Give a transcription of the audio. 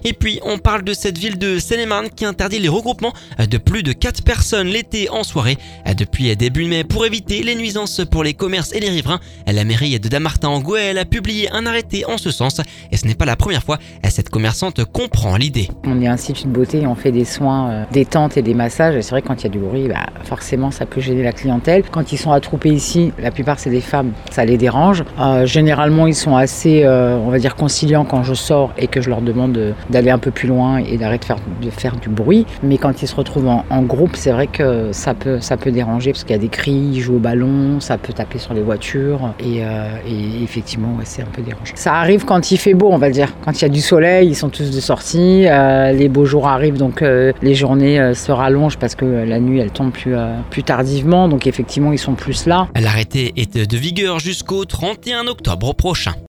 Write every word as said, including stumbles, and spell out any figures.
Et puis, on parle de cette ville de Seine-et-Marne qui interdit les regroupements de plus de quatre personnes l'été en soirée. Depuis début mai, pour éviter les nuisances pour les commerces et les riverains, la mairie de Dammartin-en-Gohelle a publié un arrêté en ce sens. Et ce n'est pas la première fois, cette commerçante comprend l'idée. On est un institut de beauté et on fait des soins euh, détente et des massages. Et c'est vrai que quand il y a du bruit, bah, forcément ça peut gêner la clientèle. Quand ils sont attroupés ici, la plupart c'est des femmes, ça les dérange. Euh, généralement ils sont assez, euh, on va dire, conciliants quand je sors et que je leur demande de, d'aller un peu plus loin et d'arrêter de faire, de faire du bruit. Mais quand ils se retrouvent en, en groupe, c'est vrai que ça peut, ça peut déranger parce qu'il y a des cris, ils jouent au ballon, ça peut taper sur les voitures et, euh, et effectivement ouais, c'est un peu dérangeant. Ça arrive quand il fait beau, on va dire. Quand il y a du soleil, ils sont tous de sortie. Euh, les beaux jours arrivent, donc euh, les journées euh, se rallongent parce que euh, la nuit elle tombe plus, euh, plus tardivement. Donc effectivement, ils sont plus là. L'arrêté est de vigueur jusqu'au trente et un octobre prochain.